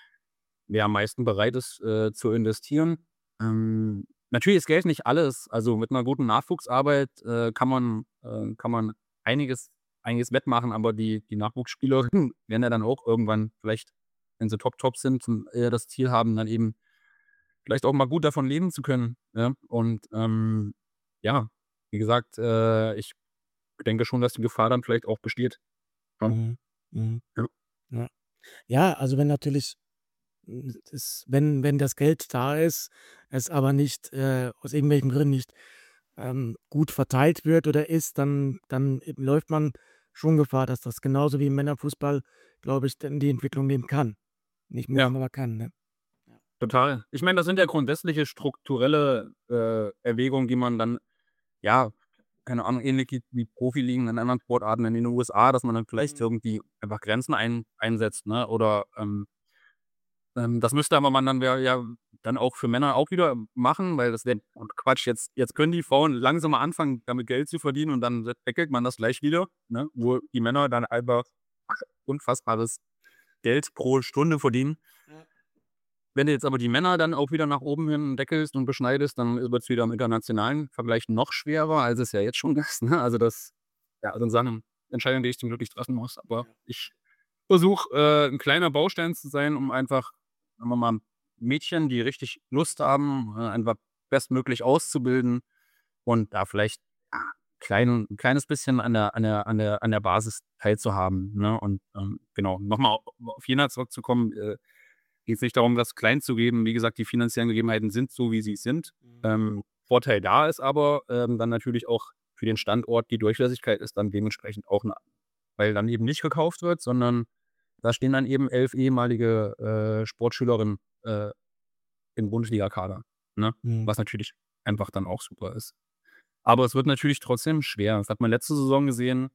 S3: wer am meisten bereit ist, äh, zu investieren. Ähm, natürlich ist Geld nicht alles. Also, mit einer guten Nachwuchsarbeit, äh, kann man äh, kann man einiges einiges wettmachen, aber die die Nachwuchsspielerinnen werden ja dann auch irgendwann vielleicht, wenn sie top, top sind, zum eher das Ziel haben, dann eben vielleicht auch mal gut davon leben zu können, ja? Und, ähm, ja, wie gesagt, äh, ich denke schon, dass die Gefahr dann vielleicht auch besteht. Ja.
S1: Mhm. Mhm.
S3: Ja.
S1: Ja. Ja, also wenn natürlich hm, das wenn wenn das Geld da ist, es aber nicht, äh, aus irgendwelchen Gründen nicht, ähm, gut verteilt wird oder ist, dann dann eben läuft man schon Gefahr, dass das genauso wie im Männerfußball, glaube ich, dann die Entwicklung nehmen kann. Nicht muss,
S3: Ja.
S1: aber kann, ne? Ja.
S3: Total. Ich meine, das sind ja grundsätzliche strukturelle, äh, Erwägungen, die man dann, ja, keine Ahnung, ähnlich wie wie Profiligen in anderen Sportarten in den U S A, dass man dann vielleicht
S1: Mhm.
S3: irgendwie einfach Grenzen ein einsetzt, ne? Oder, ähm ähm, das müsste aber man dann ja ja dann auch für Männer auch wieder machen, weil das wäre Quatsch. Jetzt jetzt können die Frauen langsam mal anfangen, damit Geld zu verdienen und dann deckelt man das gleich wieder, ne? Wo die Männer dann einfach unfassbares Geld pro Stunde verdienen.
S1: Ja.
S3: Wenn du jetzt aber die Männer dann auch wieder nach oben hin deckelst und beschneidest, dann wird's wieder im internationalen Vergleich noch schwerer, als es ja jetzt schon ist, ne? Also, das ja, sind Sachen Entscheidungen, die ich zum Glück nicht treffen muss. Aber
S1: Ja.
S3: ich versuche, äh, 'n kleiner Baustein zu sein, um einfach, sagen wir mal, Mädchen, die richtig Lust haben, äh, einfach bestmöglich auszubilden und da vielleicht, ja, klein 'n kleines bisschen an der an der an der an der Basis teilzuhaben, ne? Und, ähm, genau, noch mal auf Jena zurückzukommen, äh, geht's nicht darum, das klein zu geben. Wie gesagt, die finanziellen Gegebenheiten sind so, wie sie sind.
S1: Mhm.
S3: Ähm, Vorteil da ist aber, ähm, dann natürlich auch für den Standort die Durchlässigkeit ist dann dementsprechend auch 'ne weil dann eben nicht gekauft wird, sondern da stehen dann eben elf ehemalige, äh, Sportschülerinnen, äh, im Bundesligakader, ne?
S1: Mhm.
S3: Was natürlich einfach dann auch super ist. Aber es wird natürlich trotzdem schwer. Das hat man letzte Saison gesehen,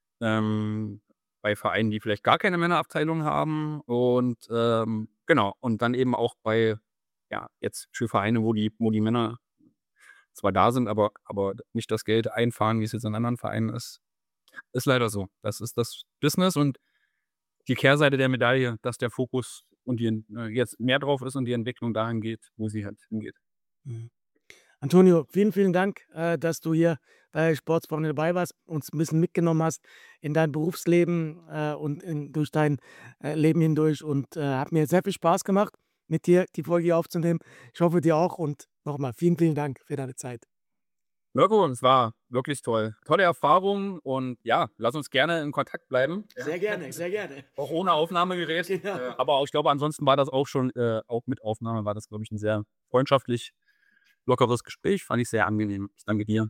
S3: ähm, bei Vereinen, die vielleicht gar keine Männerabteilung haben und, ähm, genau, und dann eben auch bei ja, jetzt für Vereine, wo die wo die Männer zwar da sind, aber aber nicht das Geld einfahren, wie es jetzt in anderen Vereinen ist. Ist leider so. Das ist das Business und die Kehrseite der Medaille, dass der Fokus und die äh, jetzt mehr drauf ist und die Entwicklung dahin geht, wo sie halt hingeht.
S1: Mhm. Antonio, vielen, vielen Dank, äh, dass du hier bei Sportsfreunde dabei warst, uns ein bisschen mitgenommen hast in dein Berufsleben, äh, und in durch dein, äh, Leben hindurch und, äh, hat mir sehr viel Spaß gemacht, mit dir die Folge hier aufzunehmen. Ich hoffe, dir auch und nochmal vielen, vielen Dank für deine Zeit.
S3: Mirko, es war wirklich toll. Tolle Erfahrung und ja, lass uns gerne in Kontakt bleiben. Ja.
S1: Sehr gerne, sehr gerne.
S3: Auch ohne Aufnahmegerät.
S1: Genau.
S3: Äh, aber auch, ich glaube, ansonsten war das auch schon, äh, auch mit Aufnahme war das, glaube ich, ein sehr freundschaftlich lockeres Gespräch. Fand ich sehr angenehm. Ich danke dir.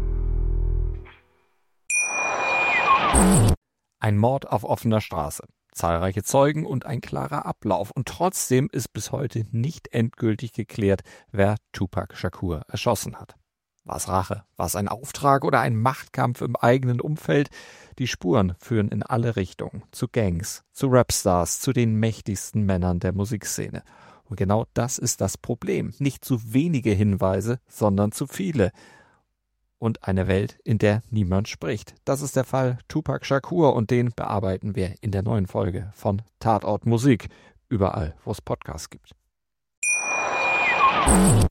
S2: Ein Mord auf offener Straße.
S4: zahlreiche Zeugen und ein klarer Ablauf. Und trotzdem ist bis heute nicht endgültig geklärt, wer Tupac Shakur erschossen hat. War es Rache? War es ein Auftrag oder ein Machtkampf im eigenen Umfeld? Die Spuren führen in alle Richtungen. Zu Gangs, zu Rapstars, zu den mächtigsten Männern der Musikszene. Und genau das ist das Problem. Nicht zu wenige Hinweise, sondern zu viele. Und eine Welt, in der niemand spricht. Das ist der Fall Tupac Shakur und den bearbeiten wir in der neuen Folge von Tatort Musik. Überall, wo es Podcasts gibt.